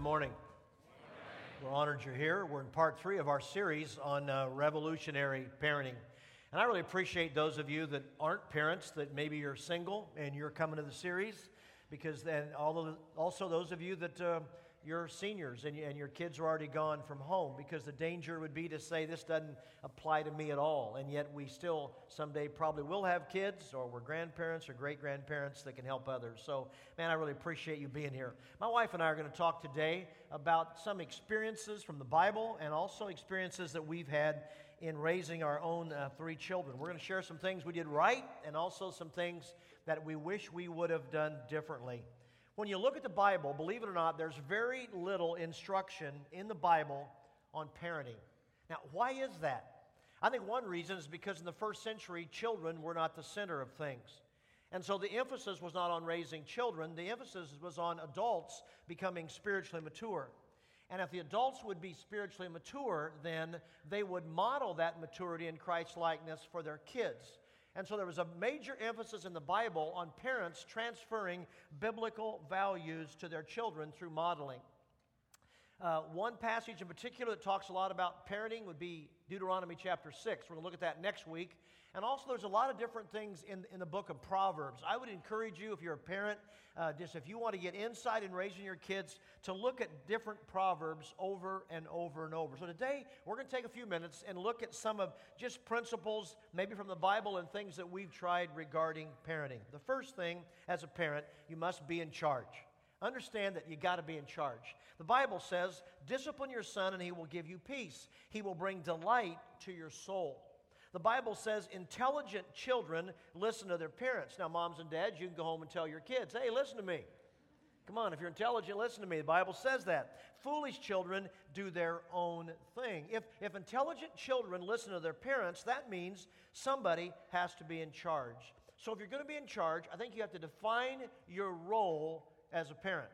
morning. We're honored you're here. We're in part 3 of our series on revolutionary parenting. And I really appreciate those of you that aren't parents, that maybe you're single and you're coming to the series, because then also those of you that you're seniors and your kids are already gone from home, because the danger would be to say this doesn't apply to me at all, and yet we still someday probably will have kids, or we're grandparents or great-grandparents that can help others. So, man, I really appreciate you being here. My wife and I are going to talk today about some experiences from the Bible and also experiences that we've had in raising our own 3 children. We're going to share some things we did right and also some things that we wish we would have done differently. When you look at the Bible, believe it or not, there's very little instruction in the Bible on parenting. Now, why is that? I think one reason is because in the first century, children were not the center of things. And so the emphasis was not on raising children. The emphasis was on adults becoming spiritually mature. And if the adults would be spiritually mature, then they would model that maturity in Christ's likeness for their kids. And so there was a major emphasis in the Bible on parents transferring biblical values to their children through modeling. One passage in particular that talks a lot about parenting would be Deuteronomy chapter 6. We're going to look at that next week. And also there's a lot of different things in the book of Proverbs. I would encourage you, if you're a parent, just if you want to get insight in raising your kids, to look at different Proverbs over and over and over. So today, we're going to take a few minutes and look at some of just principles, maybe from the Bible, and things that we've tried regarding parenting. The first thing, as a parent, you must be in charge. Understand that you got to be in charge. The Bible says, discipline your son and he will give you peace. He will bring delight to your soul. The Bible says intelligent children listen to their parents. Now, moms and dads, you can go home and tell your kids, hey, listen to me. Come on, if you're intelligent, listen to me. The Bible says that. Foolish children do their own thing. If intelligent children listen to their parents, that means somebody has to be in charge. So if you're going to be in charge, I think you have to define your role as a parent.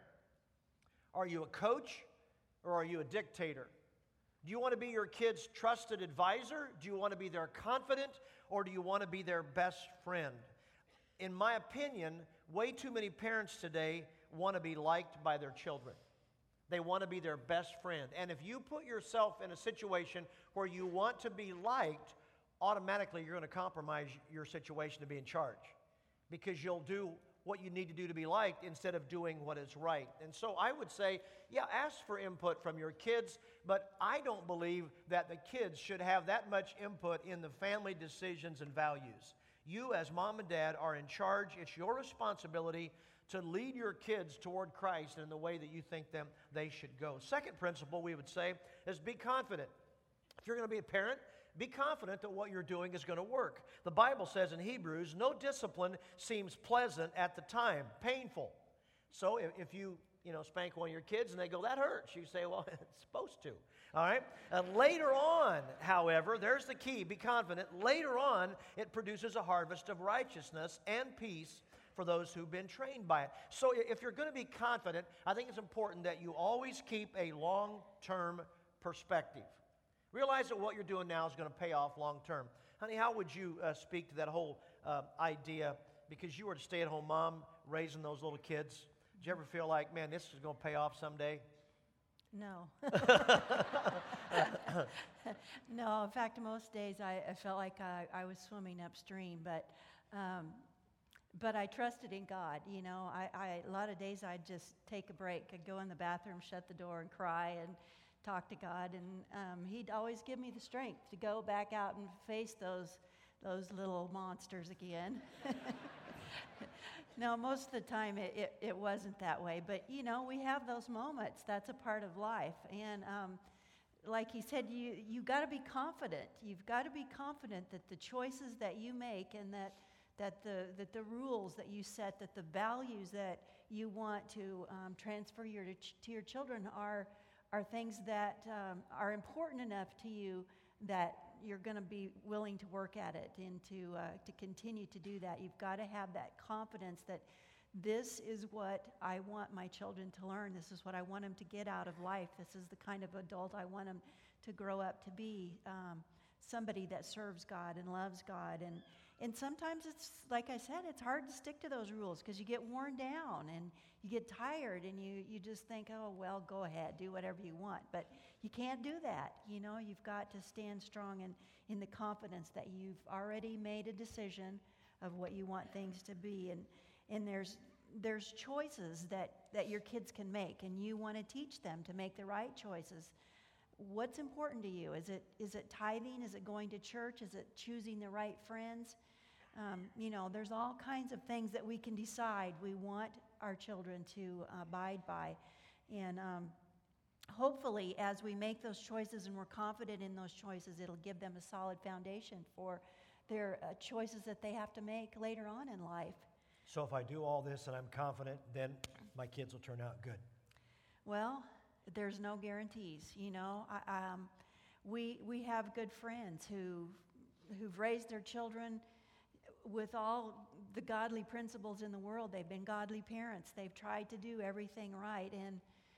Are you a coach or are you a dictator? Do you want to be your kid's trusted advisor? Do you want to be their confidant? Or do you want to be their best friend? In my opinion, way too many parents today want to be liked by their children. They want to be their best friend. And if you put yourself in a situation where you want to be liked, automatically you're going to compromise your situation to be in charge, because you'll do what you need to do to be liked instead of doing what is right. And so I would say, yeah, ask for input from your kids, but I don't believe that the kids should have that much input in the family decisions and values. You as mom and dad are in charge. It's your responsibility to lead your kids toward Christ in the way that you think they should go. Second principle we would say is be confident. If you're going to be a parent, be confident that what you're doing is going to work. The Bible says in Hebrews, no discipline seems pleasant at the time, painful. So if you spank one of your kids and they go, that hurts, you say, well, it's supposed to. All right? Later on, however, there's the key, be confident. Later on, it produces a harvest of righteousness and peace for those who've been trained by it. So if you're going to be confident, I think it's important that you always keep a long-term perspective. Realize that what you're doing now is going to pay off long term. Honey, how would you speak to that whole idea? Because you were a stay-at-home mom raising those little kids. Did you ever feel like, man, this is going to pay off someday? No. No, in fact, most days I felt like I was swimming upstream, but I trusted in God. You know, a lot of days I'd just take a break. I'd go in the bathroom, shut the door, and cry, and talk to God, and He'd always give me the strength to go back out and face those little monsters again. No, most of the time it wasn't that way, but we have those moments. That's a part of life, and like he said, you got to be confident. You've got to be confident that the choices that you make and that the rules that you set, that the values that you want to transfer to your children are things that are important enough to you that you're going to be willing to work at it and to continue to do that. You've got to have that confidence that this is what I want my children to learn. This is what I want them to get out of life. This is the kind of adult I want them to grow up to be, somebody that serves God and loves God. And sometimes it's, like I said, it's hard to stick to those rules because you get worn down and you get tired and you just think, oh, well, go ahead, do whatever you want. But you can't do that. You've got to stand strong in the confidence that you've already made a decision of what you want things to be. And there's choices that your kids can make, and you want to teach them to make the right choices. What's important to you? Is it tithing? Is it going to church? Is it choosing the right friends? There's all kinds of things that we can decide we want our children to abide by. And hopefully, as we make those choices and we're confident in those choices, it'll give them a solid foundation for their choices that they have to make later on in life. So if I do all this and I'm confident, then my kids will turn out good. Well, there's no guarantees. We have good friends who've raised their children with all the godly principles in the world. They've been godly parents. They've tried to do everything right. And,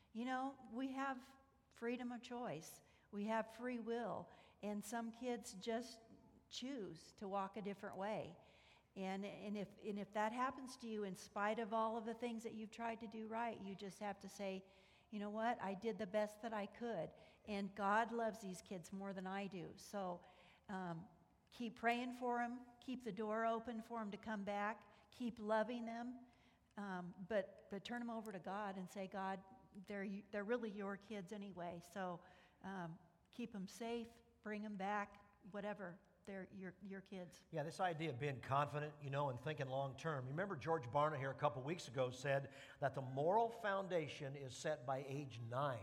we have freedom of choice. We have free will. And some kids just choose to walk a different way. And if that happens to you in spite of all of the things that you've tried to do right, you just have to say, you know what, I did the best that I could. And God loves these kids more than I do. So keep praying for them. Keep the door open for them to come back. Keep loving them. But turn them over to God and say, God, they're really your kids anyway. So keep them safe. Bring them back. Whatever. They're your kids. Yeah, this idea of being confident, and thinking long term. Remember George Barna here a couple weeks ago said that the moral foundation is set by age 9.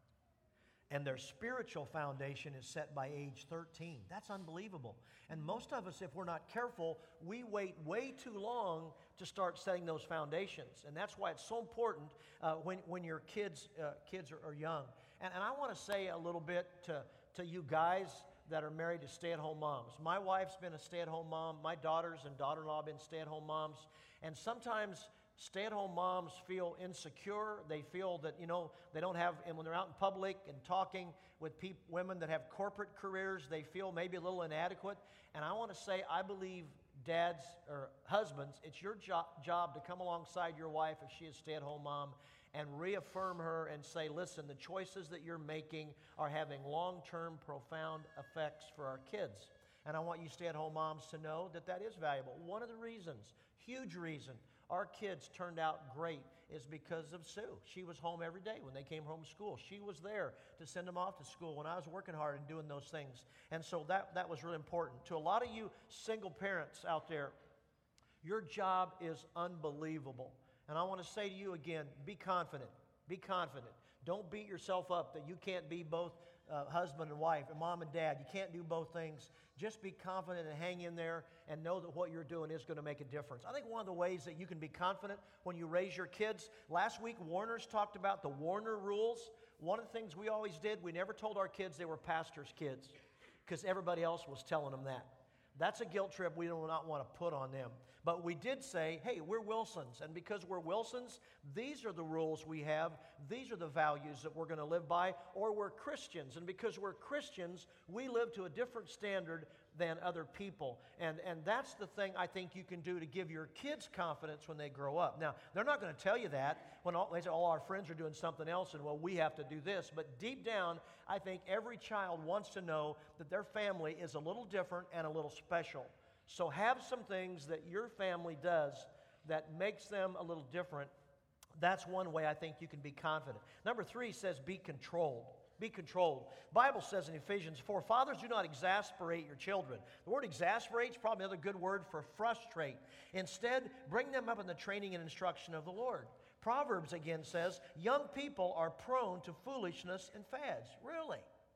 And their spiritual foundation is set by age 13. That's unbelievable. And most of us, if we're not careful, we wait way too long to start setting those foundations. And that's why it's so important when your kids are young. And I want to say a little bit to you guys that are married to stay-at-home moms. My wife's been a stay-at-home mom. My daughters and daughter-in-law have been stay-at-home moms. And sometimes stay-at-home moms feel insecure. They feel that, they don't have, and when they're out in public and talking with women that have corporate careers, they feel maybe a little inadequate. And I want to say, I believe dads or husbands, it's your job to come alongside your wife if she is a stay-at-home mom and reaffirm her and say, listen, the choices that you're making are having long-term, profound effects for our kids. And I want you stay-at-home moms to know that that is valuable. One of the reasons, huge reason, our kids turned out great is because of Sue. She was home every day when they came home from school. She was there to send them off to school when I was working hard and doing those things. And so that was really important. To a lot of you single parents out there, your job is unbelievable. And I want to say to you again, be confident. Be confident. Don't beat yourself up that you can't be both husband and wife and mom and dad. You can't do both things. Just be confident and hang in there and know that what you're doing is going to make a difference. I think one of the ways that you can be confident when you raise your kids, last week Warner's talked about the Warner rules. One of the things we always did, we never told our kids they were pastors' kids because everybody else was telling them that. That's a guilt trip we do not want to put on them. But we did say, hey, we're Wilsons. And because we're Wilsons, these are the rules we have. These are the values that we're going to live by. Or we're Christians. And because we're Christians, we live to a different standard than other people. And that's the thing I think you can do to give your kids confidence when they grow up. Now, they're not going to tell you that when they say all our friends are doing something else and, well, we have to do this. But deep down, I think every child wants to know that their family is a little different and a little special. So have some things that your family does that makes them a little different. That's one way I think you can be confident. Number 3 says be controlled. Be controlled. The Bible says in Ephesians 4, fathers, do not exasperate your children. The word exasperate is probably another good word for frustrate. Instead, bring them up in the training and instruction of the Lord. Proverbs again says, young people are prone to foolishness and fads. Really?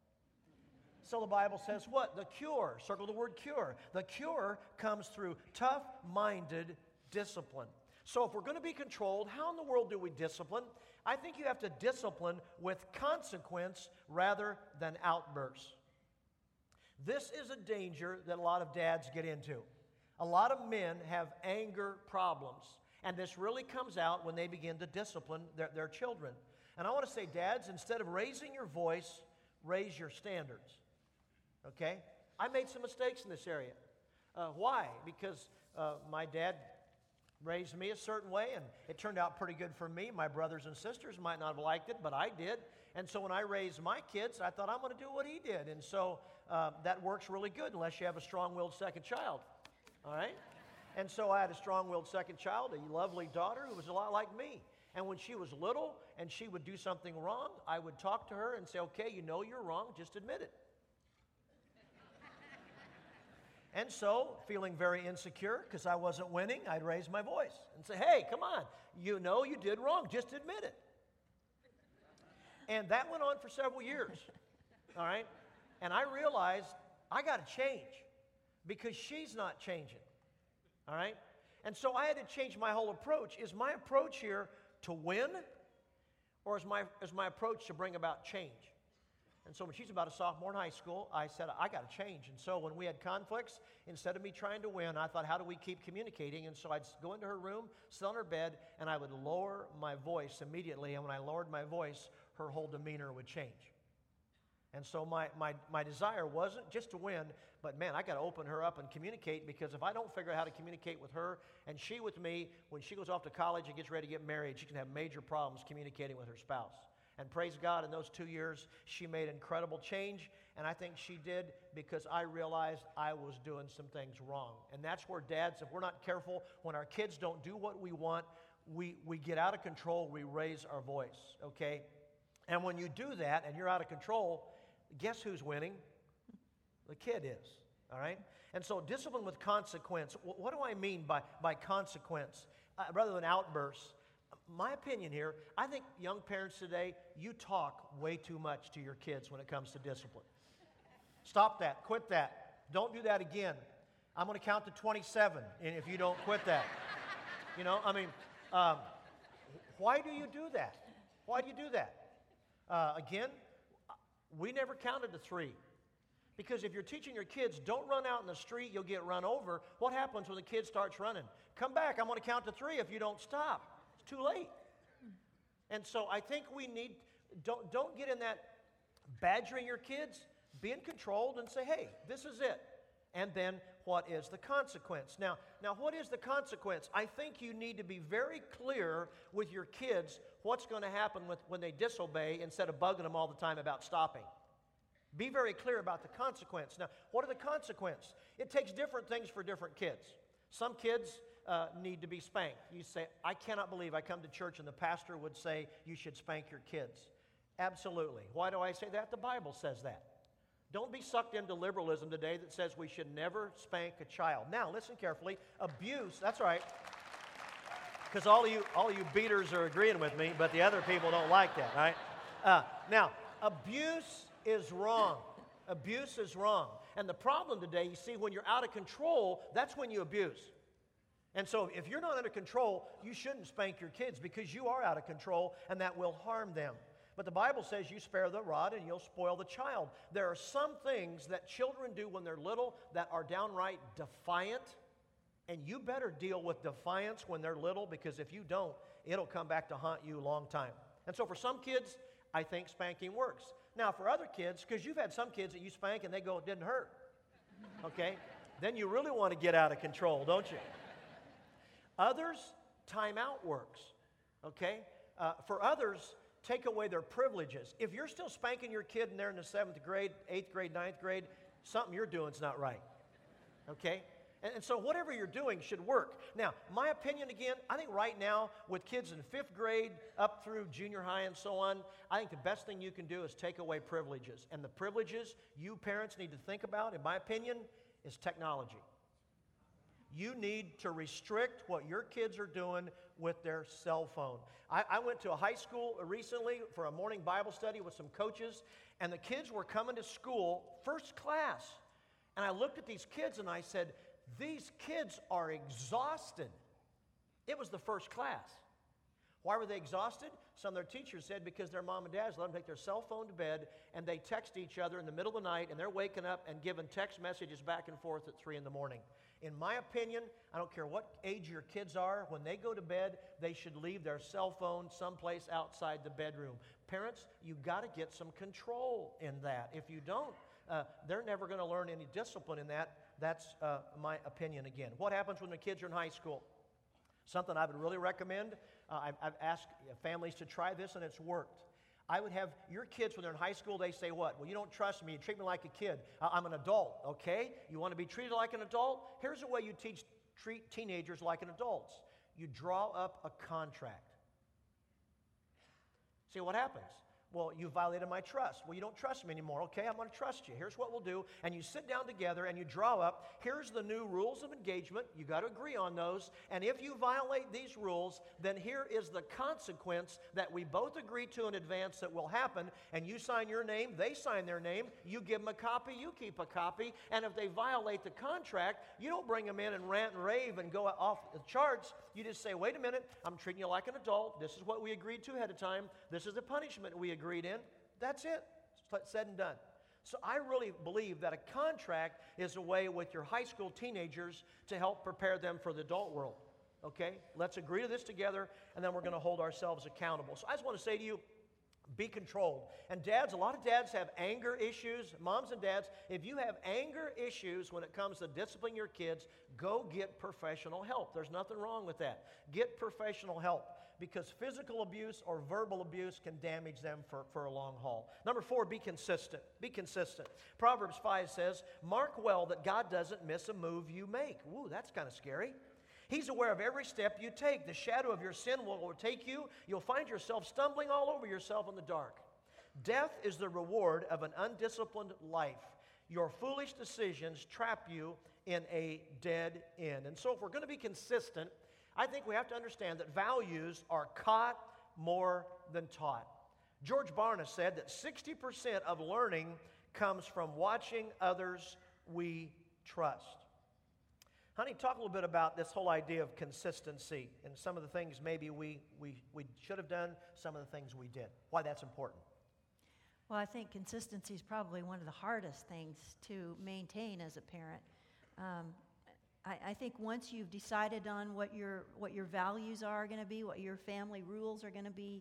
So the Bible says what? The cure. Circle the word cure. The cure comes through tough-minded discipline. So if we're going to be controlled, how in the world do we discipline? I think you have to discipline with consequence rather than outbursts. This is a danger that a lot of dads get into. A lot of men have anger problems. And this really comes out when they begin to discipline their children. And I want to say, dads, instead of raising your voice, raise your standards. Okay? I made some mistakes in this area. Why? Because my dad raised me a certain way, and it turned out pretty good for me. My brothers and sisters might not have liked it, but I did. And so when I raised my kids, I thought, I'm going to do what he did. And so that works really good unless you have a strong-willed second child. All right? And so I had a strong-willed second child, a lovely daughter who was a lot like me. And when she was little and she would do something wrong, I would talk to her and say, okay, you know you're wrong, just admit it. And so, feeling very insecure because I wasn't winning, I'd raise my voice and say, hey, come on, you know you did wrong, just admit it. And that went on for several years, all right? And I realized I got to change because she's not changing, all right? And so I had to change my whole approach. Is my approach here to win, or is my approach to bring about change? And so when she's about a sophomore in high school, I said, I got to change. And so when we had conflicts, instead of me trying to win, I thought, how do we keep communicating? And so I'd go into her room, sit on her bed, and I would lower my voice immediately. And when I lowered my voice, her whole demeanor would change. And so my desire wasn't just to win, but man, I got to open her up and communicate, because if I don't figure out how to communicate with her and she with me, when she goes off to college and gets ready to get married, she can have major problems communicating with her spouse. And praise God, in those 2 years, she made incredible change, and I think she did because I realized I was doing some things wrong. And that's where dads, if we're not careful, when our kids don't do what we want, we get out of control, we raise our voice, okay? And when you do that and you're out of control, guess who's winning? The kid is, all right? And so discipline with consequence, what do I mean by consequence? Rather than outbursts, my opinion here, I think young parents today, you talk way too much to your kids when it comes to discipline. Stop that. Quit that. Don't do that again. I'm going to count to 27 if you don't quit that. You know, I mean, why do you do that? Why do you do that? Again, we never counted to 3. Because if you're teaching your kids, don't run out in the street, you'll get run over. What happens when the kid starts running? Come back, I'm going to count to 3 if you don't stop. It's too late. And so I think we need, don't get in that badgering your kids. Being controlled and say, hey, this is it. And then what is the consequence? Now, what is the consequence? I think you need to be very clear with your kids what's going to happen when they disobey instead of bugging them all the time about stopping. Be very clear about the consequence. Now, what are the consequences? It takes different things for different kids. Some kids need to be spanked. You say, I cannot believe I come to church and the pastor would say you should spank your kids. Absolutely. Why do I say that? The Bible says that. Don't be sucked into liberalism today that says we should never spank a child. Now, listen carefully. Abuse, that's right. Because all of you beaters are agreeing with me, but the other people don't like that, right? Now, abuse is wrong. Abuse is wrong. And the problem today, you see, when you're out of control, that's when you abuse. And so if you're not under control, you shouldn't spank your kids because you are out of control and that will harm them. But the Bible says you spare the rod and you'll spoil the child. There are some things that children do when they're little that are downright defiant, and you better deal with defiance when they're little, because if you don't, it'll come back to haunt you a long time. And so for some kids, I think spanking works. Now for other kids, because you've had some kids that you spank and they go, it didn't hurt, okay? Then you really want to get out of control, don't you? Others, timeout works, okay? For others, take away their privileges. If you're still spanking your kid and they're in the 7th grade, 8th grade, 9th grade, something you're doing is not right, okay? And so whatever you're doing should work. Now, my opinion again, I think right now with kids in 5th grade up through junior high and so on, I think the best thing you can do is take away privileges. And the privileges you parents need to think about, in my opinion, is technology. You need to restrict what your kids are doing with their cell phone. I went to a high school recently for a morning Bible study with some coaches, and the kids were coming to school first class. And I looked at these kids and I said, these kids are exhausted. It was the first class. Why were they exhausted? Some of their teachers said because their mom and dads let them take their cell phone to bed and they text each other in the middle of the night and they're waking up and giving text messages back and forth at 3 in the morning. In my opinion, I don't care what age your kids are, when they go to bed, they should leave their cell phone someplace outside the bedroom. Parents, you got to get some control in that. If you don't, they're never going to learn any discipline in that. That's my opinion again. What happens when the kids are in high school? Something I would really recommend. I've asked families to try this, and it's worked. I would have your kids, when they're in high school, they say what? Well, you don't trust me. You treat me like a kid. I'm an adult, okay? You want to be treated like an adult? Here's the way you treat teenagers like an adult. You draw up a contract. See what happens? Well, you violated my trust. Well, you don't trust me anymore. Okay, I'm going to trust you. Here's what we'll do. And you sit down together and you draw up, here's the new rules of engagement. You got to agree on those. And if you violate these rules, then here is the consequence that we both agreed to in advance that will happen. And you sign your name, they sign their name. You give them a copy, you keep a copy. And if they violate the contract, you don't bring them in and rant and rave and go off the charts. You just say, wait a minute, I'm treating you like an adult. This is what we agreed to ahead of time. This is the punishment we agreed in. That's it. It's said and done. So I really believe that a contract is a way with your high school teenagers to help prepare them for the adult world. Okay? Let's agree to this together, and then we're going to hold ourselves accountable. So I just want to say to you, be controlled. And dads, a lot of dads have anger issues. Moms and dads, if you have anger issues when it comes to disciplining your kids, go get professional help. There's nothing wrong with that. Get professional help, because physical abuse or verbal abuse can damage them for a long haul. Number 4, be consistent. Be consistent. Proverbs 5 says, mark well that God doesn't miss a move you make. Ooh, that's kind of scary. He's aware of every step you take. The shadow of your sin will overtake you. You'll find yourself stumbling all over yourself in the dark. Death is the reward of an undisciplined life. Your foolish decisions trap you in a dead end. And so if we're going to be consistent, I think we have to understand that values are caught more than taught. George Barna said that 60% of learning comes from watching others we trust. Honey, talk a little bit about this whole idea of consistency and some of the things maybe we should have done, some of the things we did. Why that's important. Well, I think consistency is probably one of the hardest things to maintain as a parent. I think once you've decided on what your values are going to be, what your family rules are going to be,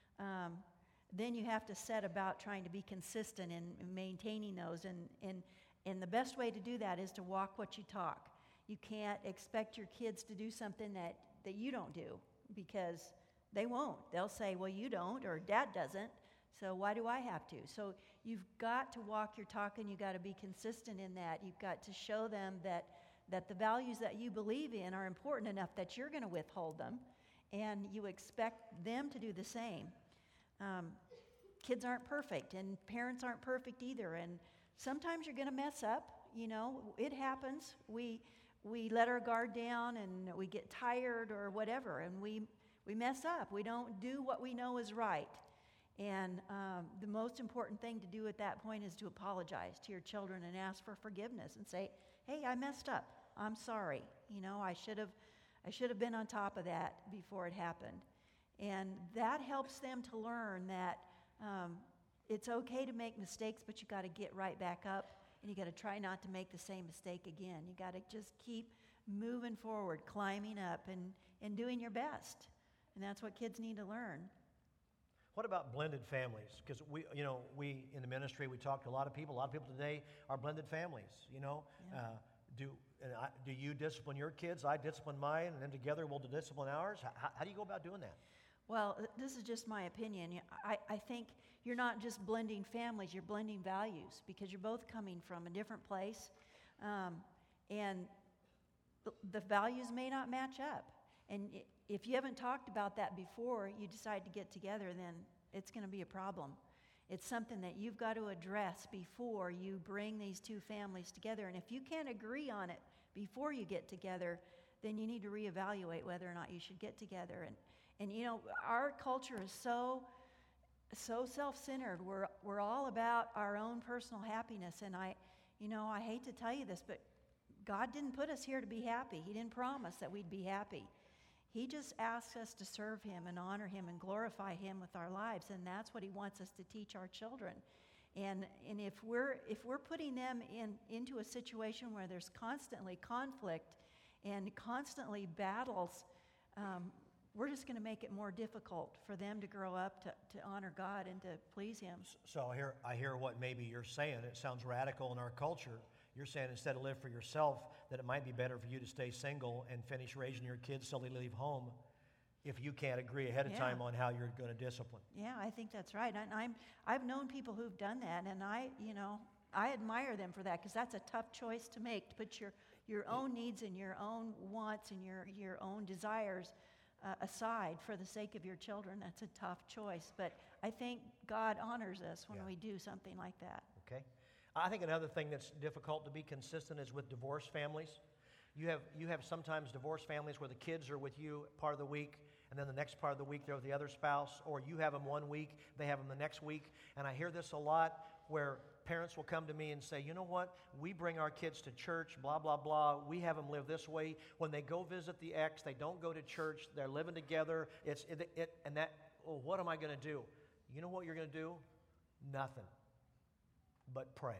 then you have to set about trying to be consistent in maintaining those. And the best way to do that is to walk what you talk. You can't expect your kids to do something that you don't do, because they won't. They'll say, well, you don't, or Dad doesn't, so why do I have to? So you've got to walk your talk, and you've got to be consistent in that. You've got to show them that the values that you believe in are important enough that you're going to withhold them, and you expect them to do the same. Kids aren't perfect, and parents aren't perfect either, and sometimes you're going to mess up. You know, it happens. We let our guard down, and we get tired or whatever, and we mess up. We don't do what we know is right. And the most important thing to do at that point is to apologize to your children and ask for forgiveness and say, hey, I messed up. I'm sorry. You know, I should have been on top of that before it happened. And that helps them to learn that it's okay to make mistakes, but you got to get right back up. And you got to try not to make the same mistake again. You got to just keep moving forward, climbing up, and doing your best. And that's what kids need to learn. What about blended families? Because we in the ministry, we talk to a lot of people. A lot of people today are blended families. You know, yeah. Do you discipline your kids? I discipline mine, and then together we'll discipline ours. How do you go about doing that? Well, this is just my opinion. I think you're not just blending families, you're blending values, because you're both coming from a different place. And the values may not match up. And if you haven't talked about that before you decide to get together, then it's going to be a problem. It's something that you've got to address before you bring these two families together. And if you can't agree on it before you get together, then you need to reevaluate whether or not you should get together. And you know, our culture is so self-centered. We're all about our own personal happiness. And I hate to tell you this, but God didn't put us here to be happy. He didn't promise that we'd be happy. He just asks us to serve Him and honor Him and glorify Him with our lives, and that's what He wants us to teach our children. And if we're putting them into a situation where there's constantly conflict and constantly battles, we're just going to make it more difficult for them to grow up to honor God and to please Him. So I hear what maybe you're saying. It sounds radical in our culture. You're saying instead of live for yourself, that it might be better for you to stay single and finish raising your kids till they leave home if you can't agree ahead of time on how you're going to discipline. Yeah, I think that's right. And I've known people who've done that, and I admire them for that, because that's a tough choice to make, to put your own needs and your own wants and your own desires aside for the sake of your children. That's a tough choice. But I think God honors us when we do something like that. Okay. I think another thing that's difficult to be consistent is with divorced families. You have sometimes divorced families where the kids are with you part of the week, and then the next part of the week they're with the other spouse, or you have them one week, they have them the next week. And I hear this a lot where parents will come to me and say, you know what, we bring our kids to church, blah, blah, blah. We have them live this way. When they go visit the ex, they don't go to church. They're living together. What am I going to do? You know what you're going to do? Nothing but pray.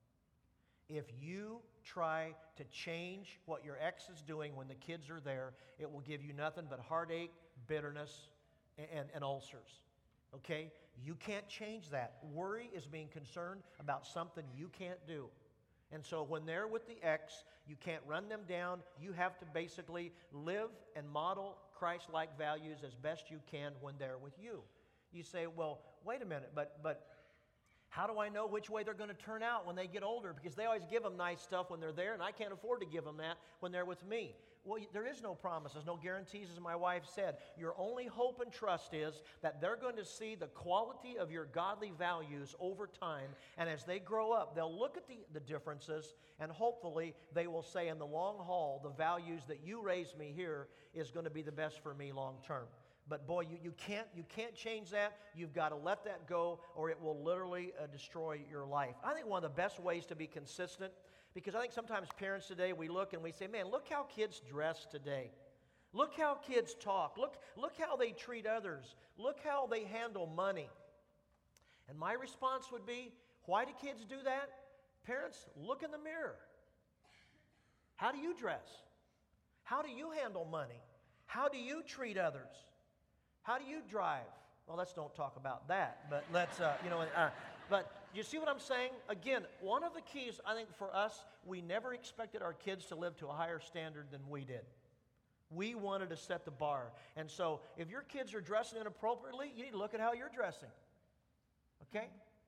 If you try to change what your ex is doing when the kids are there, it will give you nothing but heartache, bitterness, and ulcers. Okay? You can't change that. Worry is being concerned about something you can't do. And so when they're with the ex, you can't run them down. You have to basically live and model Christ-like values as best you can when they're with you. You say, well, wait a minute, but how do I know which way they're going to turn out when they get older? Because they always give them nice stuff when they're there, and I can't afford to give them that when they're with me. Well, there is no promises, no guarantees, as my wife said. Your only hope and trust is that they're going to see the quality of your godly values over time, and as they grow up, they'll look at the differences, and hopefully they will say in the long haul, the values that you raised me here is going to be the best for me long term. But boy, you can't change that. You've got to let that go, or it will literally destroy your life. I think one of the best ways to be consistent, because I think sometimes parents today, we look and we say, man, look how kids dress today. Look how kids talk. Look how they treat others. Look how they handle money. And my response would be, why do kids do that? Parents, look in the mirror. How do you dress? How do you handle money? How do you treat others? How do you drive? Well, let's don't talk about that, but let's, but you see what I'm saying? Again, one of the keys, I think, for us, we never expected our kids to live to a higher standard than we did. We wanted to set the bar. And so if your kids are dressing inappropriately, you need to look at how you're dressing. Okay?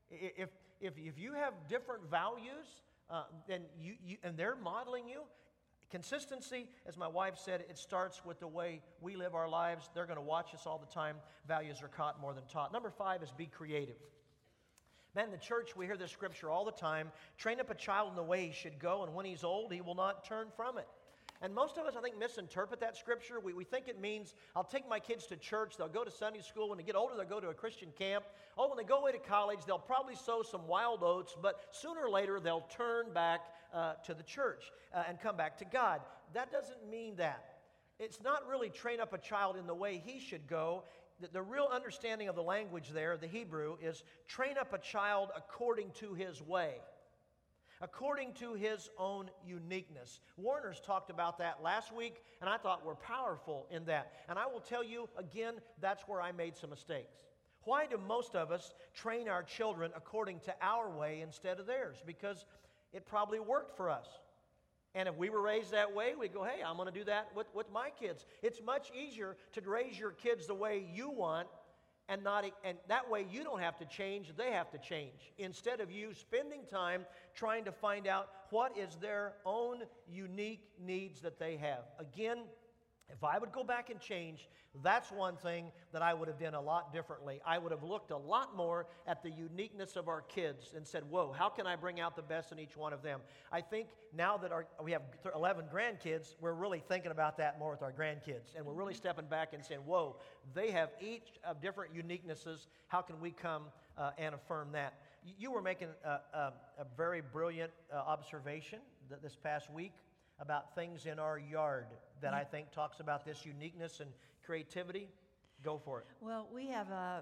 If you have different values, then and they're modeling you, consistency, as my wife said, it starts with the way we live our lives. They're going to watch us all the time. Values are caught more than taught. Number 5 is be creative. Man, in the church, we hear this scripture all the time. Train up a child in the way he should go, and when he's old, he will not turn from it. And most of us, I think, misinterpret that scripture. We think it means, I'll take my kids to church, they'll go to Sunday school. When they get older, they'll go to a Christian camp. Oh, when they go away to college, they'll probably sow some wild oats, but sooner or later, they'll turn back to the church and come back to God. That doesn't mean that. It's not really train up a child in the way he should go. The real understanding of the language there, the Hebrew, is train up a child according to his way, according to his own uniqueness. Warner's talked about that last week, and I thought we're powerful in that. And I will tell you, again, that's where I made some mistakes. Why do most of us train our children according to our way instead of theirs? Because it probably worked for us. And if we were raised that way, we'd go, hey, I'm going to do that with my kids. It's much easier to raise your kids the way you want, and that way you don't have to change, they have to change. Instead of you spending time trying to find out what is their own unique needs that they have. Again, if I would go back and change, that's one thing that I would have done a lot differently. I would have looked a lot more at the uniqueness of our kids and said, whoa, how can I bring out the best in each one of them? I think now that we have 11 grandkids, we're really thinking about that more with our grandkids. And we're really stepping back and saying, whoa, they have each of different uniquenesses. How can we come and affirm that? You were making a very brilliant observation this past week about things in our yard that I think talks about this uniqueness and creativity. Go for it. Well, we have a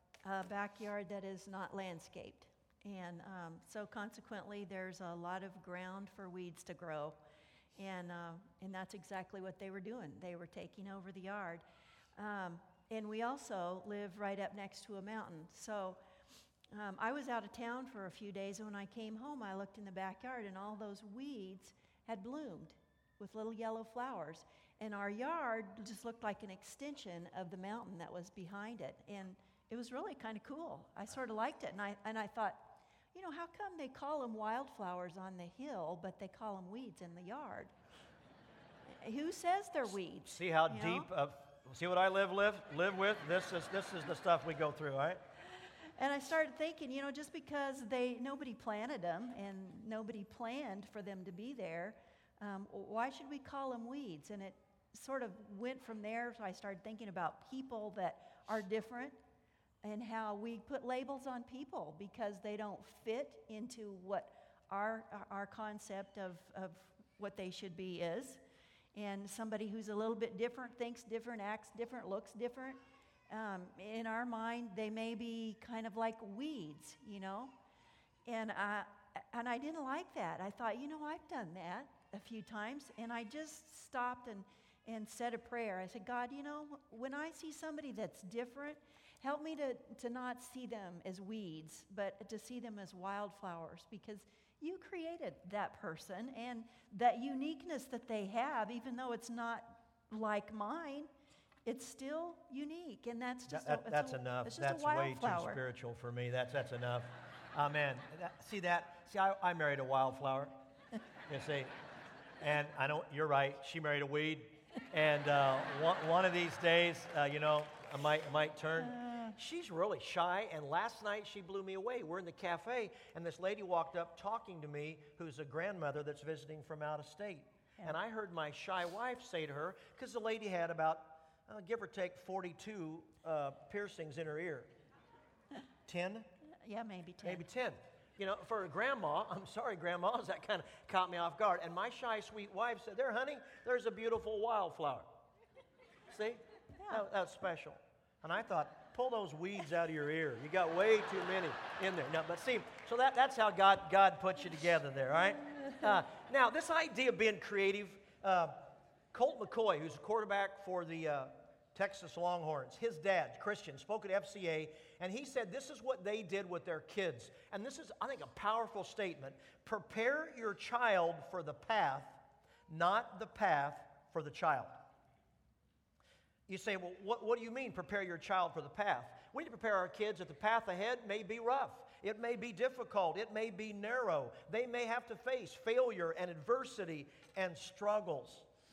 backyard that is not landscaped. And so consequently, there's a lot of ground for weeds to grow. And that's exactly what they were doing. They were taking over the yard. And we also live right up next to a mountain. So I was out of town for a few days, and when I came home, I looked in the backyard, and all those weeds had bloomed with little yellow flowers. And our yard just looked like an extension of the mountain that was behind it. And it was really kind of cool. I sort of liked it. And I thought, you know, how come they call them wildflowers on the hill, but they call them weeds in the yard? Who says they're weeds? See how deep, see what I live with? This is the stuff we go through, all right? And I started thinking, you know, just because nobody planted them and nobody planned for them to be there, why should we call them weeds? And it sort of went from there. So I started thinking about people that are different and how we put labels on people because they don't fit into what our concept of what they should be is. And somebody who's a little bit different, thinks different, acts different, looks different, in our mind, they may be kind of like weeds, you know? And I didn't like that. I thought, you know, I've done that a few times. And I just stopped and said a prayer. I said, God, you know, when I see somebody that's different, help me to not see them as weeds, but to see them as wildflowers, because you created that person, and that uniqueness that they have, even though it's not like mine, it's still unique, and that's just that's enough. It's just that's a wildflower. Way too spiritual for me. That's enough. Amen. See, I married a wildflower. You see, and I know you're right. She married a weed, and one of these days, you know, I might turn. She's really shy, and last night she blew me away. We're in the cafe, and this lady walked up talking to me, who's a grandmother that's visiting from out of state. Yeah. And I heard my shy wife say to her, because the lady had about, give or take, 42 piercings in her ear. 10? Yeah, maybe 10. Maybe 10. You know, for a grandma, I'm sorry, grandmas, that kind of caught me off guard. And my shy, sweet wife said, there, honey, there's a beautiful wildflower. See? Yeah. That's special. And I thought, pull those weeds out of your ear. You got way too many in there. No, but see, so that's how God puts you together there, all right? Now, this idea of being creative, Colt McCoy, who's a quarterback for the Texas Longhorns, his dad, Christian, spoke at FCA, and he said this is what they did with their kids. And this is, I think, a powerful statement. Prepare your child for the path, not the path for the child. You say, well, what do you mean, prepare your child for the path? We need to prepare our kids that the path ahead may be rough. It may be difficult. It may be narrow. They may have to face failure and adversity and struggles.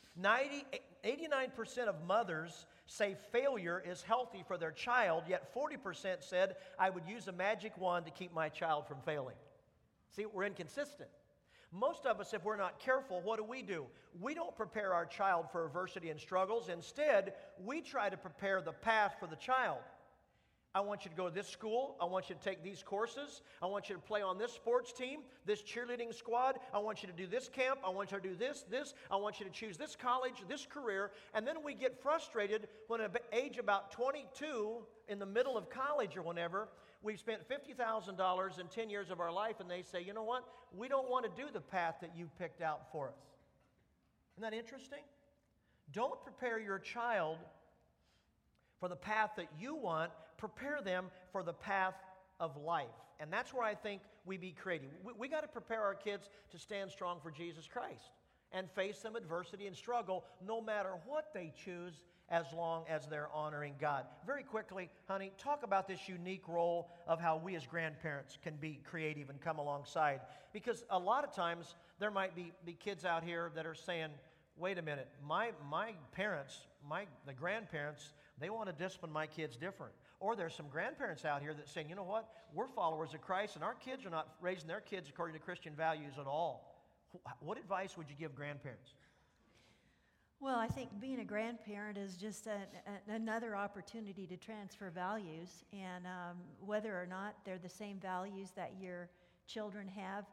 89% of mothers say failure is healthy for their child, yet 40% said, I would use a magic wand to keep my child from failing. See, we're inconsistent. Most of us, if we're not careful, what do? We don't prepare our child for adversity and struggles. Instead, we try to prepare the path for the child. I want you to go to this school. I want you to take these courses. I want you to play on this sports team, this cheerleading squad. I want you to do this camp. I want you to do this. I want you to choose this college, this career. And then we get frustrated when at age about 22, in the middle of college or whenever, we've spent $50,000 in 10 years of our life, and they say, you know what? We don't want to do the path that you picked out for us. Isn't that interesting? Don't prepare your child for the path that you want. Prepare them for the path of life. And that's where I think we be creative. We got to prepare our kids to stand strong for Jesus Christ and face some adversity and struggle no matter what they choose, as long as they're honoring God. Very quickly, honey, talk about this unique role of how we as grandparents can be creative and come alongside. Because a lot of times there might be kids out here that are saying, wait a minute, my parents, the grandparents, they want to discipline my kids different. Or there's some grandparents out here that saying, you know what, we're followers of Christ and our kids are not raising their kids according to Christian values at all. What advice would you give grandparents? Well, I think being a grandparent is just another opportunity to transfer values, and whether or not they're the same values that your children have,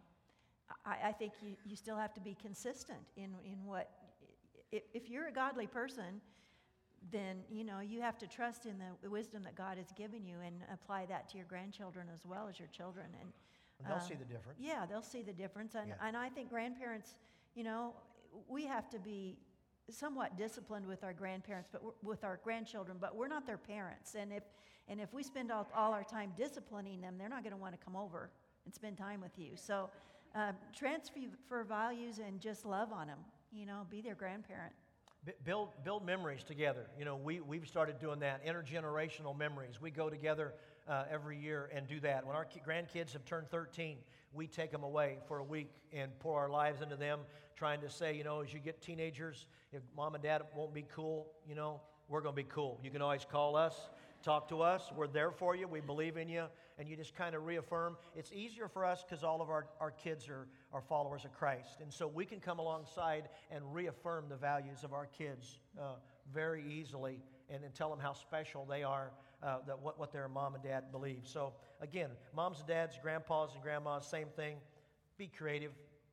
I think you still have to be consistent in what, if you're a godly person, then you have to trust in the wisdom that God has given you and apply that to your grandchildren as well as your children. And they'll see the difference. Yeah, they'll see the difference. And I think grandparents, we have to be somewhat disciplined with our grandparents, but with our grandchildren, but we're not their parents. And if we spend all our time disciplining them, they're not going to want to come over and spend time with you. So transfer values and just love on them. Be their grandparent. Build memories together. We've started doing that, intergenerational memories. We go together every year and do that. When our grandkids have turned 13, we take them away for a week and pour our lives into them, trying to say, as you get teenagers, if mom and dad won't be cool, we're going to be cool. You can always call us, talk to us. We're there for you. We believe in you. And you just kind of reaffirm. It's easier for us because all of our kids are followers of Christ. And so we can come alongside and reaffirm the values of our kids very easily and then tell them how special they are, that what their mom and dad believe. So again, moms and dads, grandpas and grandmas, same thing. Be creative.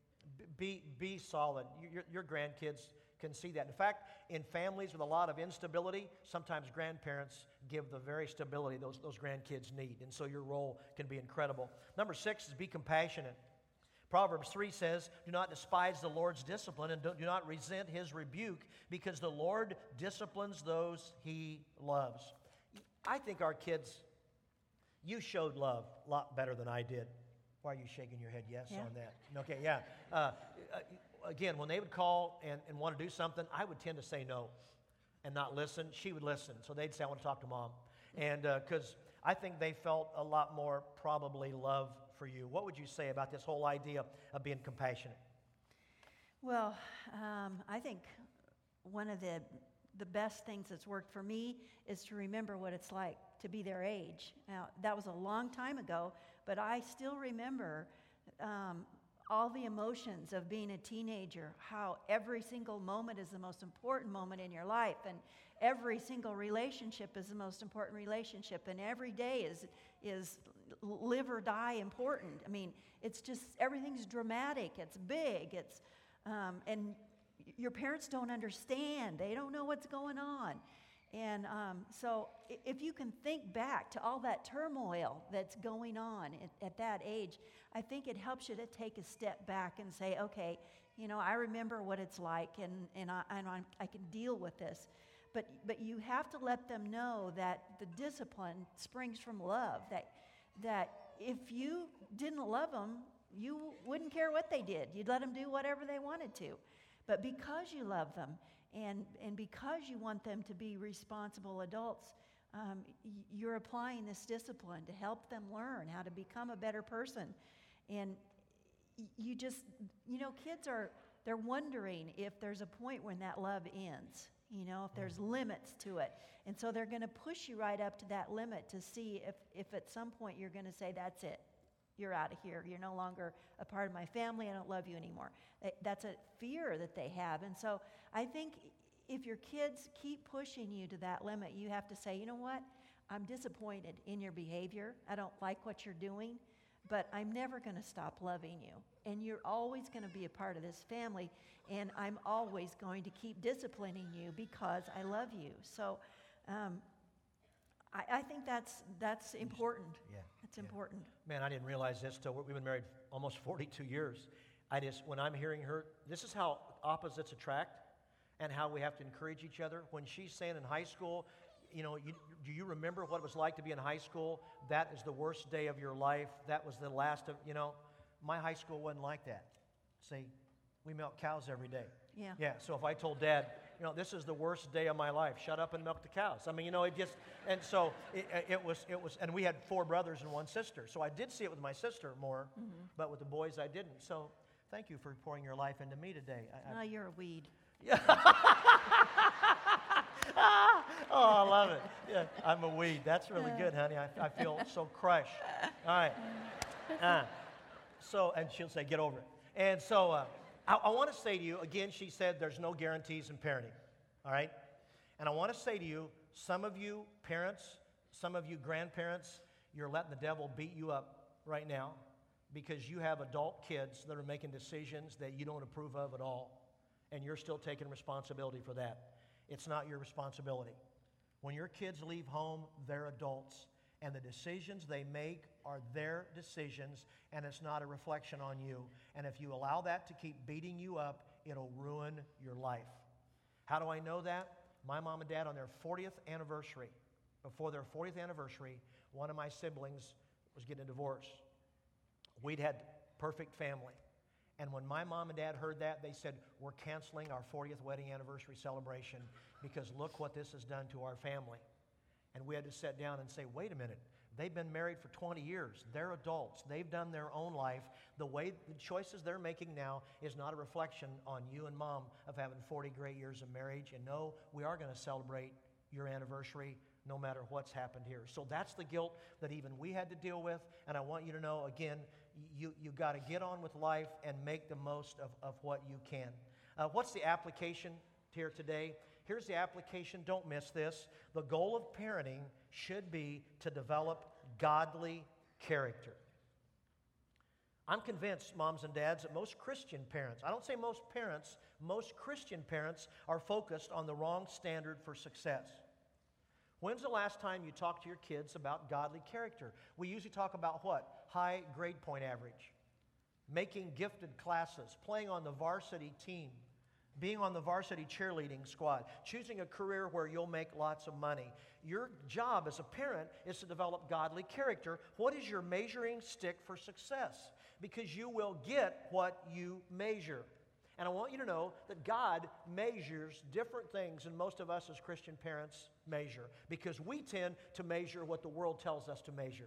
Be solid. Your grandkids can see that. In fact, in families with a lot of instability, sometimes grandparents give the very stability those grandkids need. And so your role can be incredible. Number 6 is be compassionate. Proverbs 3 says, do not despise the Lord's discipline and do not resent his rebuke, because the Lord disciplines those he loves. I think our kids, you showed love a lot better than I did. Why are you shaking your head yes on that? Okay, yeah. Again, when they would call and want to do something, I would tend to say no and not listen. She would listen. So they'd say, I want to talk to mom. And because I think they felt a lot more probably love for you. What would you say about this whole idea of being compassionate? Well, I think one of the best things that's worked for me is to remember what it's like to be their age. Now, that was a long time ago, but I still remember all the emotions of being a teenager, how every single moment is the most important moment in your life, and every single relationship is the most important relationship, and every day is live or die important. I mean, it's just, everything's dramatic, it's big, and your parents don't understand, they don't know what's going on. And so if you can think back to all that turmoil that's going on at that age, I think it helps you to take a step back and say, okay, I remember what it's like, and I can deal with this. But you have to let them know that the discipline springs from love, that if you didn't love them, you wouldn't care what they did. You'd let them do whatever they wanted to. But because you love them, and because you want them to be responsible adults, you're applying this discipline to help them learn how to become a better person. And you just, kids they're wondering if there's a point when that love ends, if there's limits to it. And so they're going to push you right up to that limit to see if at some point you're going to say, that's it. You're out of here. You're no longer a part of my family. I don't love you anymore. That's a fear that they have. And so I think if your kids keep pushing you to that limit, you have to say, you know what? I'm disappointed in your behavior. I don't like what you're doing, but I'm never going to stop loving you. And you're always going to be a part of this family, and I'm always going to keep disciplining you because I love you. So I think that's important. Yeah. It's important. Man, I didn't realize this till we've been married almost 42 years. When I'm hearing her, this is how opposites attract and how we have to encourage each other. When she's saying in high school, do you remember what it was like to be in high school? That is the worst day of your life. That was the last of, my high school wasn't like that. See, we milk cows every day. Yeah. Yeah, so if I told Dad, this is the worst day of my life, shut up and milk the cows. I mean, it just, and so it was, and we had 4 brothers and 1 sister. So I did see it with my sister more, but with the boys I didn't. So thank you for pouring your life into me today. You're a weed. Yeah. Oh, I love it. Yeah, I'm a weed. That's really good, honey. I feel so crushed. All right. And she'll say, get over it. And so I want to say to you, again, she said there's no guarantees in parenting. All right? And I want to say to you, some of you parents, some of you grandparents, you're letting the devil beat you up right now because you have adult kids that are making decisions that you don't approve of at all. And you're still taking responsibility for that. It's not your responsibility. When your kids leave home, they're adults, and the decisions they make are their decisions, and it's not a reflection on you. And if you allow that to keep beating you up, it'll ruin your life. How do I know that? My mom and dad, on their 40th anniversary, before their 40th anniversary, one of my siblings was getting a divorce. We'd had perfect family. And when my mom and dad heard that, they said, we're canceling our 40th wedding anniversary celebration because look what this has done to our family. And we had to sit down and say, wait a minute. They've been married for 20 years. They're adults. They've done their own life. The choices they're making now is not a reflection on you and Mom of having 40 great years of marriage. And no, we are going to celebrate your anniversary no matter what's happened here. So that's the guilt that even we had to deal with. And I want you to know, again, you got to get on with life and make the most of what you can. What's the application here today? Here's the application. Don't miss this. The goal of parenting should be to develop godly character. I'm convinced, moms and dads, that most Christian parents, I don't say most parents, most Christian parents are focused on the wrong standard for success. When's the last time you talked to your kids about godly character? We usually talk about what? High grade point average, making gifted classes, playing on the varsity team, being on the varsity cheerleading squad, choosing a career where you'll make lots of money. Your job as a parent is to develop godly character. What is your measuring stick for success? Because you will get what you measure. And I want you to know that God measures different things than most of us as Christian parents measure, because we tend to measure what the world tells us to measure.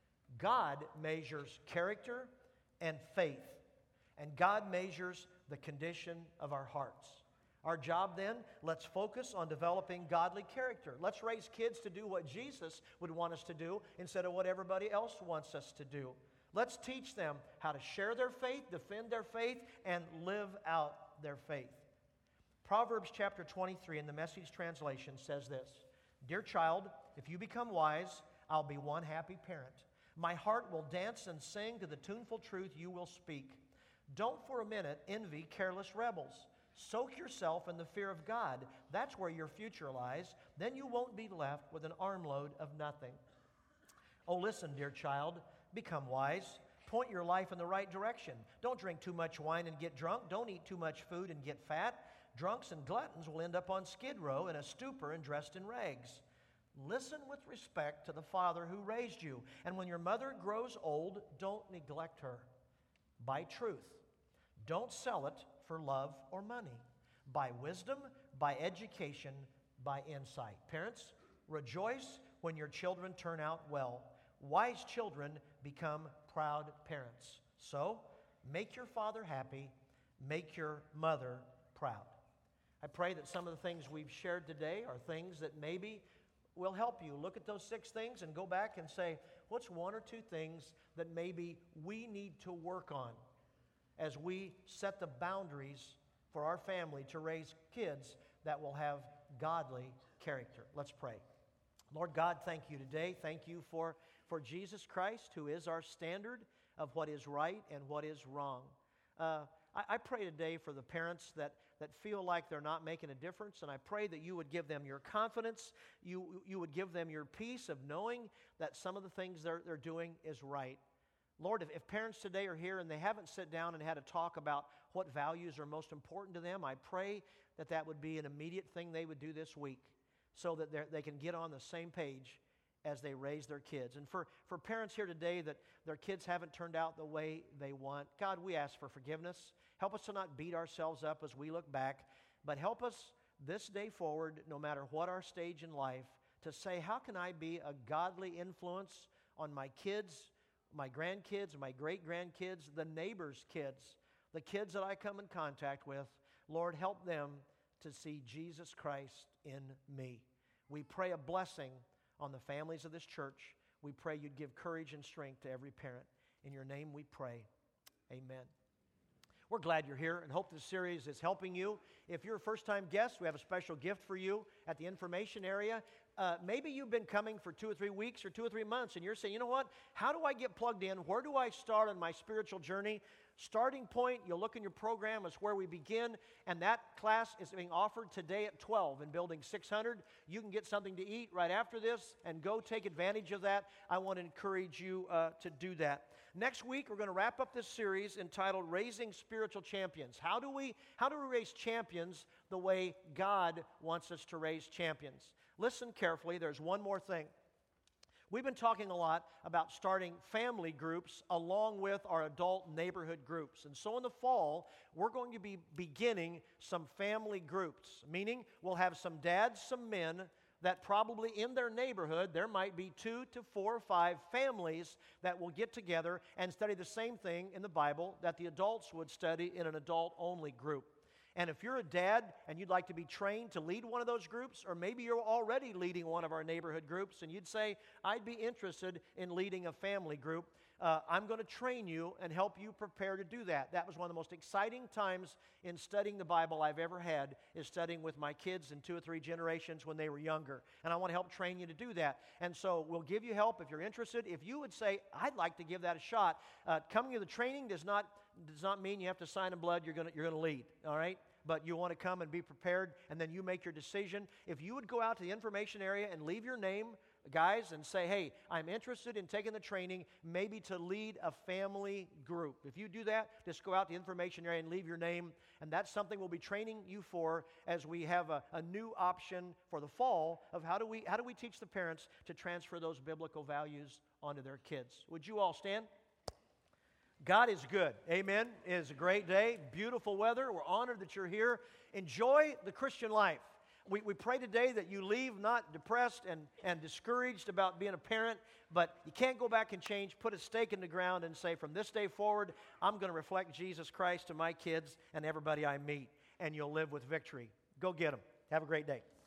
God measures character and faith, and God measures the condition of our hearts. Our job then, let's focus on developing godly character. Let's raise kids to do what Jesus would want us to do instead of what everybody else wants us to do. Let's teach them how to share their faith, defend their faith, and live out their faith. Proverbs chapter 23 in the Message translation says this, "Dear child, if you become wise, I'll be one happy parent. My heart will dance and sing to the tuneful truth you will speak. Don't for a minute envy careless rebels. Soak yourself in the fear of God. That's where your future lies. Then you won't be left with an armload of nothing. Oh, listen, dear child, become wise. Point your life in the right direction. Don't drink too much wine and get drunk. Don't eat too much food and get fat. Drunks and gluttons will end up on Skid Row in a stupor and dressed in rags. Listen with respect to the father who raised you. And when your mother grows old, don't neglect her. Buy truth. Don't sell it for love or money. By wisdom, by education, by insight. Parents, rejoice when your children turn out well. Wise children become proud parents. So, make your father happy, make your mother proud. I pray that some of the things we've shared today are things that maybe will help you. Look at those 6 things and go back and say, what's 1 or 2 things that maybe we need to work on as we set the boundaries for our family to raise kids that will have godly character. Let's pray. Lord God, thank you today. Thank you for Jesus Christ, who is our standard of what is right and what is wrong. I pray today for the parents that feel like they're not making a difference, and I pray that you would give them your confidence, you would give them your peace of knowing that some of the things they're doing is right. Lord, if parents today are here and they haven't sat down and had a talk about what values are most important to them, I pray that would be an immediate thing they would do this week so that they can get on the same page as they raise their kids. And for parents here today that their kids haven't turned out the way they want, God, we ask for forgiveness. Help us to not beat ourselves up as we look back, but help us this day forward, no matter what our stage in life, to say, how can I be a godly influence on my kids, my grandkids, my great-grandkids, the neighbors' kids, the kids that I come in contact with. Lord, help them to see Jesus Christ in me. We pray a blessing on the families of this church. We pray you'd give courage and strength to every parent. In your name we pray. Amen. We're glad you're here and hope this series is helping you. If you're a first-time guest, we have a special gift for you at the information area. Maybe you've been coming for 2 or 3 weeks or 2 or 3 months, and you're saying, you know what? How do I get plugged in? Where do I start on my spiritual journey? Starting point, you'll look in your program, is where we begin, and that class is being offered today at 12 in Building 600. You can get something to eat right after this and go take advantage of that. I want to encourage you to do that. Next week, we're going to wrap up this series entitled Raising Spiritual Champions. How do we raise champions the way God wants us to raise champions? Listen carefully. There's one more thing. We've been talking a lot about starting family groups along with our adult neighborhood groups. And so in the fall, we're going to be beginning some family groups, meaning we'll have some dads, some men, that probably in their neighborhood, there might be 2 to 4 or 5 families that will get together and study the same thing in the Bible that the adults would study in an adult-only group. And if you're a dad and you'd like to be trained to lead one of those groups, or maybe you're already leading one of our neighborhood groups and you'd say, I'd be interested in leading a family group, I'm going to train you and help you prepare to do that. That was one of the most exciting times in studying the Bible I've ever had, is studying with my kids in 2 or 3 generations when they were younger. And I want to help train you to do that. And so we'll give you help if you're interested. If you would say, I'd like to give that a shot, coming to the training does not mean you have to sign in blood you're going to lead, all right? But you want to come and be prepared, and then you make your decision. If you would go out to the information area and leave your name, guys, and say, hey, I'm interested in taking the training, maybe to lead a family group. If you do that, just go out to the information area and leave your name, and that's something we'll be training you for as we have a new option for the fall of how do we teach the parents to transfer those biblical values onto their kids. Would you all stand? God is good. Amen. It is a great day, beautiful weather. We're honored that you're here. Enjoy the Christian life. We pray today that you leave not depressed and discouraged about being a parent, but you can't go back and change. Put a stake in the ground and say, from this day forward, I'm going to reflect Jesus Christ to my kids and everybody I meet, and you'll live with victory. Go get them. Have a great day.